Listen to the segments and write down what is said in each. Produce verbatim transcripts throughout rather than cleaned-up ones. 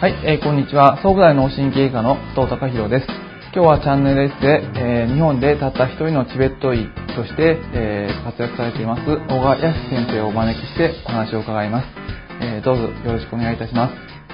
はい、えー、こんにちは。総武大脳神経科の須藤隆弘です。今日はチャンネル S で、えー、日本でたった一人のチベット医として、えー、活躍されています小川康先生をお招きしてお話を伺います。えー、どうぞよろしくお願いいたします。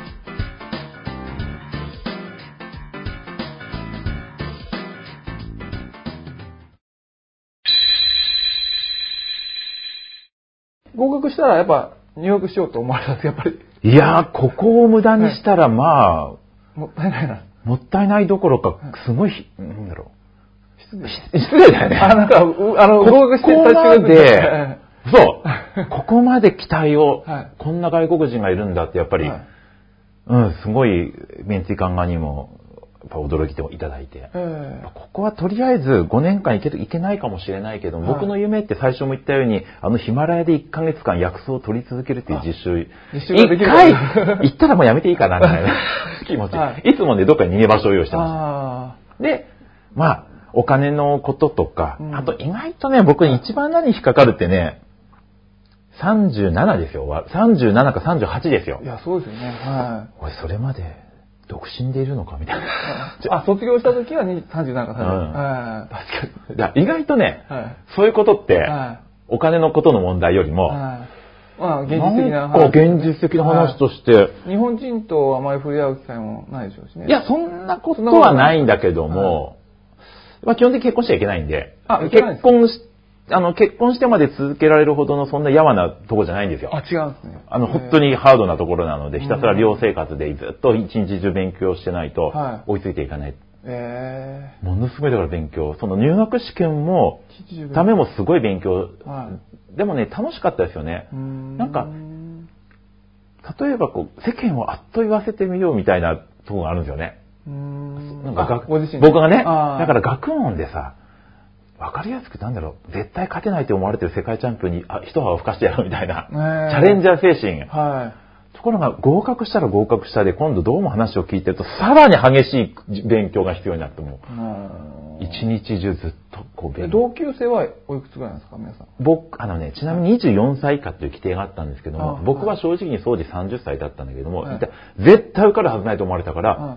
合格したらやっぱ入学しようと思われたんですやっぱり。 いやー、ここを無駄にしたら、はい、まあ、 もったいないな。 もったいないどころか、すごい、なんだろう。失礼。失礼だよね。 あ、なんか、あの、合格してここまで、そう、ここまで期待を、はい、こんな外国人がいるんだって、やっぱり、はい、うん、すごい、メンツィカン側にも、やっぱ驚きていただいて、ここはとりあえずごねんかんいけ、いけないかもしれないけど、はい、僕の夢って最初も言ったように、あのヒマラヤでいっかげつかん薬草を取り続けるっていう実習、一回行ったらもうやめていいかなみたいな気持ち、はい、いつもねどっかに逃げ場所を用意してました。で、まあお金のこととか、うん、あと意外とね僕に一番何に引っかかるってね、さんじゅうななですよ。さんじゅうななかさんじゅうはちですよ。 いやそうですよね。はい。 俺それまで独身でいるのかみたいな。 あ、卒業した時はさんじゅうななかさんじゅう、うん、 はい、確かに。意外とね、はい、そういうことって、はい、お金のことの問題よりも、はい、 まあ現実的な話。なんか現実的な話として、はい、 日本人とあまり触れ合う機会もないでしょうしね。 いや、そんなことはないんだけども、はい、まあ基本的に結婚しちゃいけないんで、 あ、 結婚しあの、結婚してまで続けられるほどのそんなやわなとこじゃないんですよ。 あ、違うんですね。 あの、本当にハードなところなので、ひたすら寮生活でずっと一日中勉強してないと追いついていかない。 えー、ものすごいだから勉強。その入学試験も、ためもすごい勉強。はい、でもね、楽しかったですよね。んなんか、例えばこう、世間をあっと言わせてみようみたいなところがあるんですよね。 んなんか学僕がね、だから学問でさ、わかりやすくなんだろう、絶対勝てないと思われてる世界チャンピオンにあ一泡吹かしてやろうみたいな、チャレンジャー精神、 はい、 ところが合格したら合格したで今度どうも話を聞いてるとさらに激しい勉強が必要になってもう一日中ずっとこう勉強。 同級生はおいくつぐらいなんですか皆さん。 僕あのねちなみににじゅうよんさい以下という規定があったんですけども、僕は正直に当時さんじゅっさいだったんだけども、はい、絶対受かるはずないと思われたから、はい、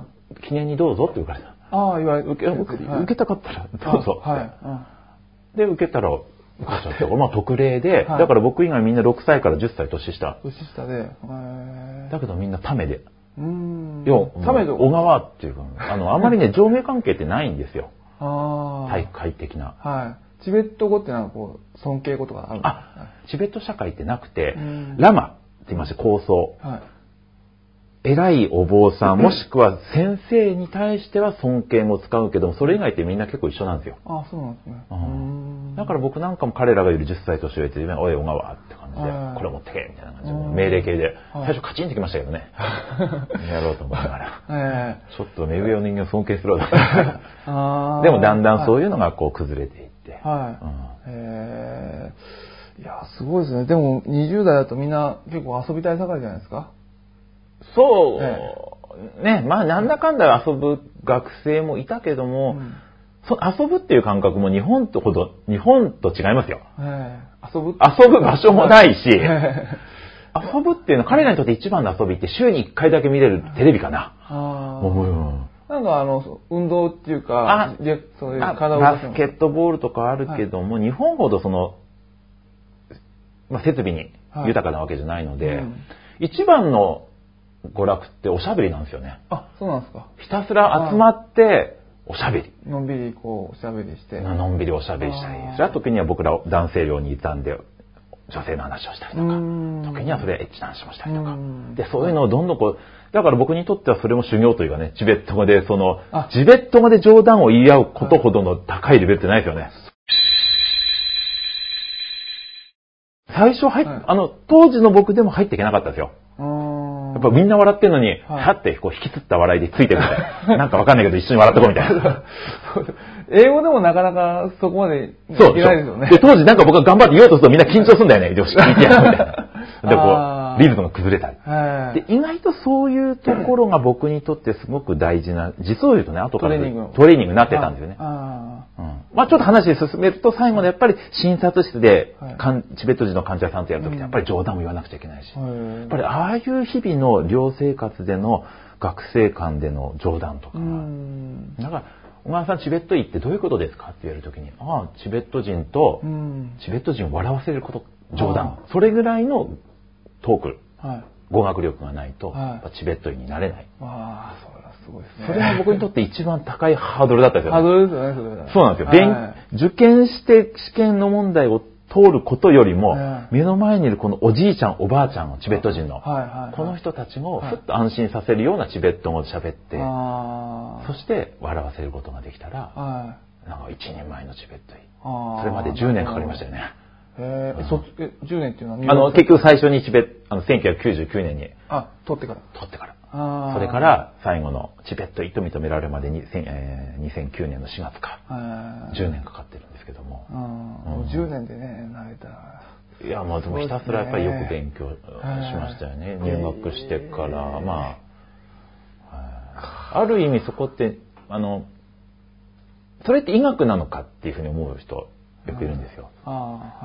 記念にどうぞって言われた。 ああ、いわゆる受け、受け、はい、受けたかったらどうぞって。はい、で、受けたら、受かっちゃった。まあ、特例で、はい、だから僕以外みんなろくさいからじゅっさい年下。 年下で。 だけどみんなためで。 うーん。 要は、ためで。小川っていうか、あの、あまりね、上下関係ってないんですよ。 ああ。 体育会的な。 はい。チベット語ってなんかこう、尊敬語とかあるんですか？ あ、チベット社会ってなくて、ラマって言いまして、構想。はい。偉いお坊さんもしくは先生に対しては尊敬を使うけどもそれ以外ってみんな結構一緒なんですよ。 ああそうなんですね。 うん、だから僕なんかも彼らがいるじゅっさい年上って「おい小川」って感じで「これ持ってけ」みたいな感じで命令系で最初カチンってきましたけどねやろうと思いながらちょっと目上の人間を尊敬するわけでもだんだんそういうのがこう崩れていって。 はい。うん、へー、いやすごいですね。でもにじゅう代だとみんな結構遊びたい盛りじゃないですか。 そう、ええ、ね、まあなんだかんだ遊ぶ学生もいたけども、うん、そ遊ぶっていう感覚も日本とほど日本と違いますよ。 ええ、遊ぶ遊ぶ場所もないし、ええ、遊ぶっていうのは彼らにとって一番の遊びって週にいっかいだけ見れるテレビかな。 あうん、 なんかあの運動っていうか、 あそういう体をバスケットボールとかあるけども、はい、日本ほどその、まあ、設備に豊かなわけじゃないので、はい、うん、一番の娯楽っておしゃべりなんですよね。 あ、そうなんですか。 ひたすら集まっておしゃべり。 のんびりこうおしゃべりして。 のんびりおしゃべりしたり。それは時には僕ら男性寮にいたんで女性の話をしたりとか、時にはそれエッチな話もしたりとか。で、そういうのをどんどんこう、だから僕にとってはそれも修行というかね、チベット語でその、チベット語で冗談を言い合うことほどの高いレベルってないですよね。最初入っ、はい、あの、当時の僕でも入っていけなかったですよ。やっぱみんな笑ってるのに、は、はい、ってこう引きつった笑いでついてるみたいな。なんかわかんないけど一緒に笑っとこうみたいな。 英語でもなかなかそこまでいけないですよね。 で、当時なんか僕が頑張って言おうとするとみんな緊張するんだよね。よし、聞いてやるみたいな。で、こう、リズムが崩れたり。で、意外とそういうところが僕にとってすごく大事な、実を言うとね、後からトレーニング、トレーニングになってたんですよね。ああ、うん、まあちょっと話進めると最後でやっぱり診察室で、はい、チベット人の患者さんとやるときってやっぱり冗談も言わなくちゃいけないし、うん、やっぱりああいう日々の寮生活での学生間での冗談とか、うん、だから小川さんチベット行ってどういうことですかって言われるときに、ああチベット人と、うん、チベット人を笑わせること冗談、それぐらいのトーク、はい、語学力がないと、はい、チベット医になれない。 ああ、それはすごいですね。 それが僕にとって一番高いハードルだったんですよ。 ハードルですよね、それは。 そうなんですよ。はい、受験して試験の問題を通ることよりも、はい、目の前にいるこのおじいちゃん、おばあちゃんのチベット人の、はいはいはい、この人たちをふっと安心させるようなチベット語で喋って、はい、そして笑わせることができたら、はい、なんか一人前のチベット医。それまでじゅうねんかかりましたよね。 へえ、そえじゅうねんっていうのはあの結局最初にチベあのせんきゅうひゃくきゅうじゅうきゅうねんにあ取ってから取ってからそれから最後のチベット医と認められるまでに、えー、にせんきゅうねんのしがつかじゅうねんかかってるんですけども、 うん、じゅうねんでね慣れたらいやまあでもひたすらやっぱりよく勉強しましたよね、入学してからまあある意味そこってあのそれって医学なのかっていうふうに思う人よくいるんですよ。あ、はい、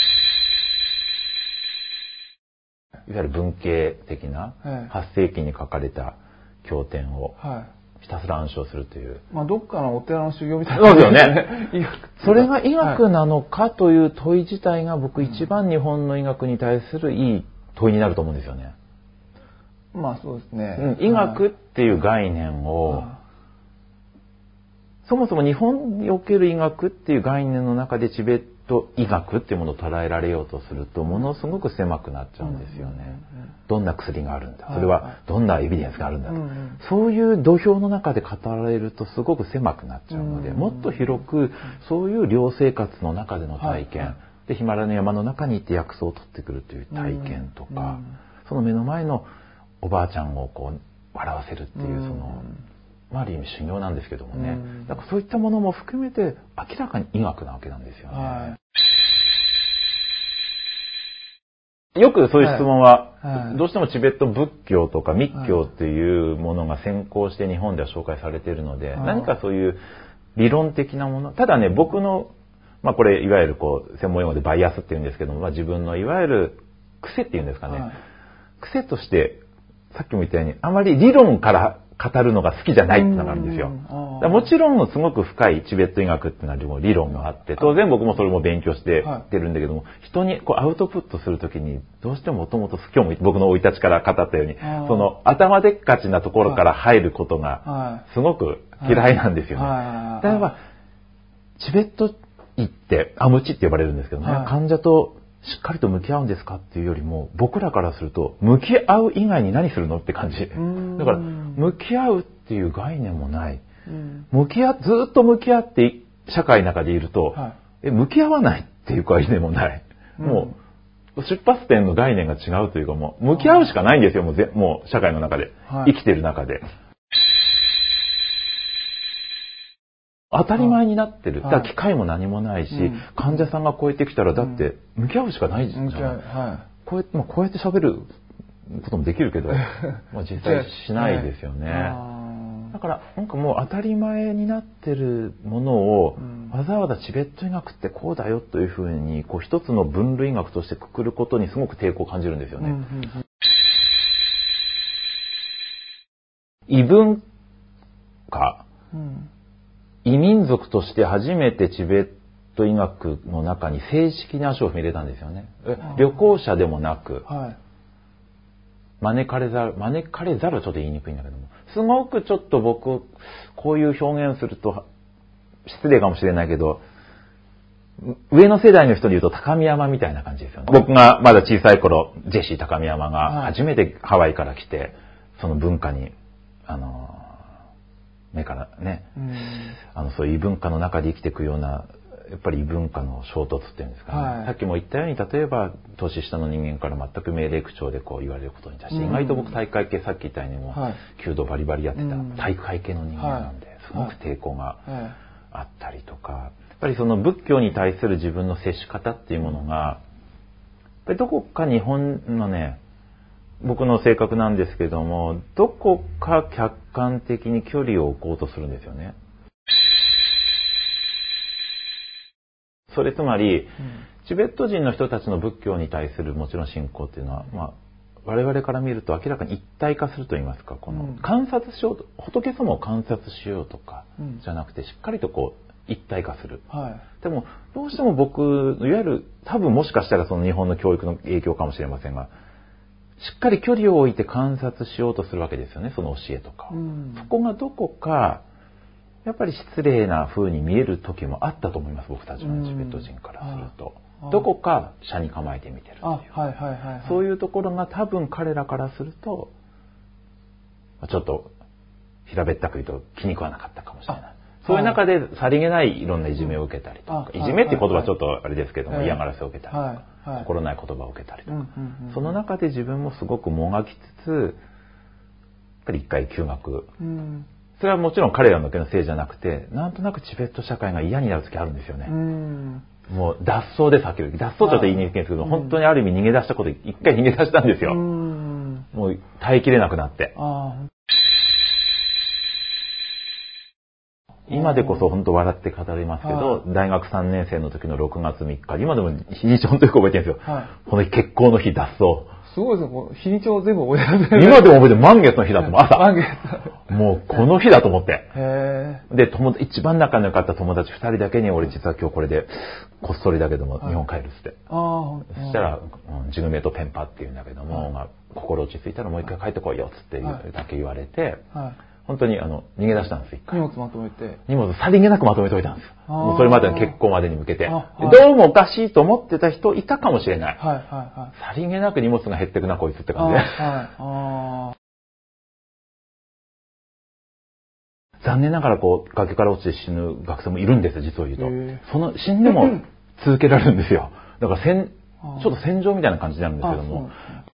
いわゆる文系的なはっせいきに書かれた経典をひたすら暗唱するという、 まあ、どっかのお寺の修行みたいな、 そうですよねそれが医学なのかという問い自体が僕一番日本の医学に対するいい問いになると思うんですよね。 まあそうですね、 うん、医学っていう概念をそもそも日本における医学っていう概念の中でチベット医学っていうものを捉えられようとするとものすごく狭くなっちゃうんですよね。どんな薬があるんだ、それはどんなエビデンスがあるんだと、そういう土俵の中で語られるとすごく狭くなっちゃうので、もっと広くそういう寮生活の中での体験でヒマラヤの山の中に行って薬草を取ってくるという体験とか、その目の前のおばあちゃんをこう笑わせるっていうそのまあ、ある意味修行なんですけどもね、だからそういったものも含めて明らかに医学なわけなんですよね。はい、よくそういう質問は、はいはい、どうしてもチベット仏教とか密教っていうものが先行して日本では紹介されているので、はい、何かそういう理論的なもの、ただね僕の、まあ、これいわゆるこう専門用語でバイアスっていうんですけども、まあ、自分のいわゆる癖っていうんですかね、はい、癖としてさっきも言ったようにあまり理論から語るのが好きじゃないってのがあるんですよ。もちろんすごく深いチベット医学っていうのは理論があって当然僕もそれも勉強してってるんだけども、人にこうアウトプットするときにどうしてももともと今日も僕の生い立ちから語ったようにその頭でっかちなところから入ることがすごく嫌いなんですよね。例えばチベット医ってアムチって呼ばれるんですけどね、患者としっかりと向き合うんですかっていうよりも僕らからすると向き合う以外に何するのって感じだから向き合うっていう概念もない、向き合ずっと向き合って社会の中でいると、はい、え向き合わないっていう概念もない、うん、もう出発点の概念が違うというかもう向き合うしかないんですよ、もうぜもう社会の中で、はい、生きてる中で当たり前になってる。だから機会も何もないし、うん、患者さんがこうやってきたらだって向き合うしかないじゃん。うん、はい、こうやって、まあ、こうやって喋ることもできるけど、まあ、実際しないですよね。はい、だからなんかもう当たり前になってるものを、うん、わざわざチベット医学ってこうだよというふうにこう一つの分類学としてくくることにすごく抵抗を感じるんですよね。うんうんうん、異文化。うん異民族として初めてチベット医学の中に正式に足を踏み入れたんですよね。旅行者でもなく、はい、招かれざる、招かれざるはちょっと言いにくいんだけども、すごくちょっと僕、こういう表現をすると失礼かもしれないけど、上の世代の人に言うと高見山みたいな感じですよね。僕がまだ小さい頃、ジェシー高見山が初めてハワイから来て、その文化に、あの、目からね、あのそういう異文化の中で生きていくようなやっぱり異文化の衝突っていうんですかね、はい、さっきも言ったように例えば年下の人間から全く命令口調でこう言われることに対して、うん、意外と僕体育会系さっき言ったようにも、はい、弓道バリバリやってた体育会系の人間なんで、すごく抵抗があったりとか、やっぱりその仏教に対する自分の接し方っていうものがやっぱりどこか日本のね僕の性格なんですけどもどこか客観的に距離を置こうとするんですよね。それつまり、うん、チベット人の人たちの仏教に対するもちろん信仰っていうのは、まあ、 我々から見ると明らかに一体化すると言いますか、この観察しようと、仏様を観察しようとかじゃなくて、しっかりとこう一体化する。はい、でもどうしても僕、いわゆる多分もしかしたらその日本の教育の影響かもしれませんが、しっかり距離を置いて観察しようとするわけですよね、その教えとかを。うん、そこがどこかやっぱり失礼な風に見える時もあったと思います、僕たちのチベット人からすると。うん、どこか斜に構えて見てるっていう、はいはいはいはい、そういうところが多分彼らからするとちょっと平べったく言うと気に食わなかったかもしれない。そういう中でさりげないいろんないじめを受けたりとか、いじめっていう言葉はちょっとあれですけども、嫌がらせを受けたりとか、心ない言葉を受けたりとか、その中で自分もすごくもがきつつ、やっぱり一回休学。それはもちろん彼らのけのせいじゃなくて、なんとなくチベット社会が嫌になる時あるんですよね。もう脱走で避ける。脱走ちょっと言いにくいんですけど、本当にある意味逃げ出したことで一回逃げ出したんですよ。もう耐えきれなくなって。今でこそ本当笑って語りますけど、はい、大学さんねん生の時のろくがつみっか、今でも日にち本当によく覚えてるんですよ。はい、この決行の日脱走。 すごいですね。日にちを全部覚えてる。今でも覚えてる。満月の日だと思う。朝。満月。もうこの日だと思って。 へで、友一番仲の良かった友達ふたりだけに俺実は今日これでこっそりだけども日本帰るっつって。はい、そしたら、うん、ジグメとペンパっていうんだけども、はい、心落ち着いたらもう一回帰ってこいよっつってだけ言われて、はい本当にあの逃げ出したんです、一回。 荷物まとめて。 荷物さりげなくまとめておいたんです。もうそれまでの結婚までに向けて。どうもおかしいと思ってた人いたかもしれない。はいはいはい、さりげなく荷物が減ってくなこいつって感じで。はい、あ残念ながらこう崖から落ちて死ぬ学生もいるんですよ、実を言うと。その死んでも続けられるんですよ。だから戦ちょっと戦場みたいな感じになるんですけども、